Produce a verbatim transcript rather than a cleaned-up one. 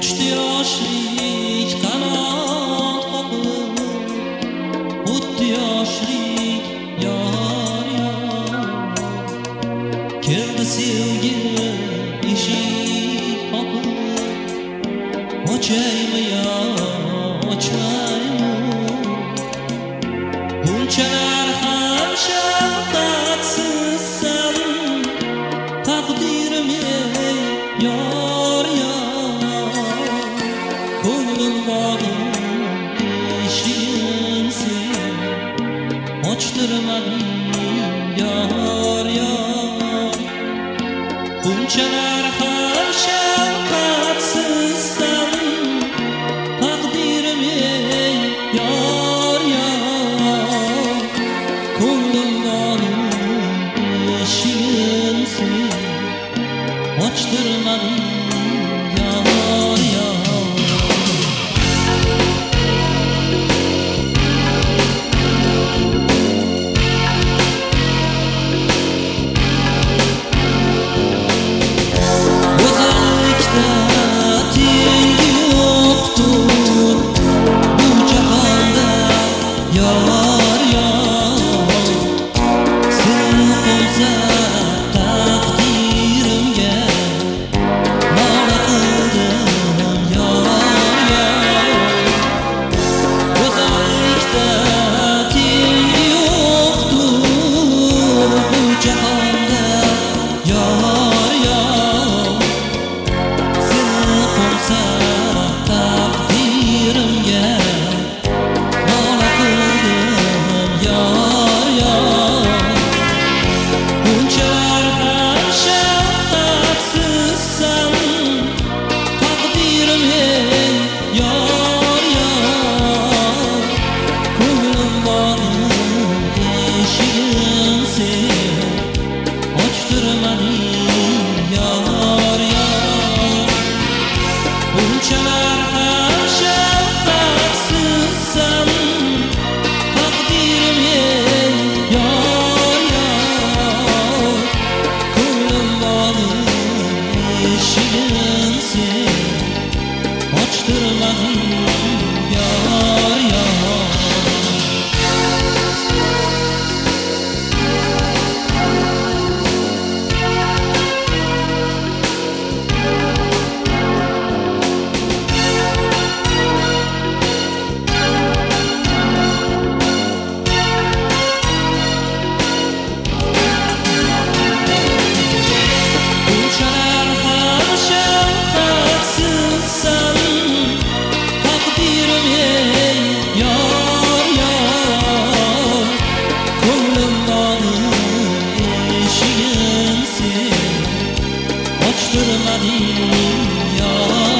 Uçtu yoshlik qanot qoqib, o'tdi yoshlik yor yor. Keldi sevgi eshik qoqib, ochaymi yo ochmaymi? Bunchalar ham shafqatsizsan, taqdirim ey yor yor. Ko'nglim bog'im eshigin sen ochtirmading yor yor. Bunchalar ham shafqatsizsan, taqdirim ey yor yor. Ko'nglim bog'im eshigin sen ochtirmading yor yor. Go'zallikda tengi yo'qtur bu jahonda yor yor. Seni qo'ysa taqdirimga nola qildim yor yor. Go'zallikda tengi yo'qtur bu jahonda yor yor. Seni qo'ysa taqdirimga nola qildim yor yor. Bunchalar ham shafqatsizsan, taqdirim ey yor yor. Ko'nglim bog'im eshigin sen ochtirmading yor yor. Bunchalar ham shafqatsizsan, taqdirim ey yor yor. Ko'nglim bog'im eshigin sen ochtirmading yor yor. Bunchalar ham shafqatsizsan, taqdirim ey yor yor. Ko'nglim bog'im eshigin sen ochtirmading yor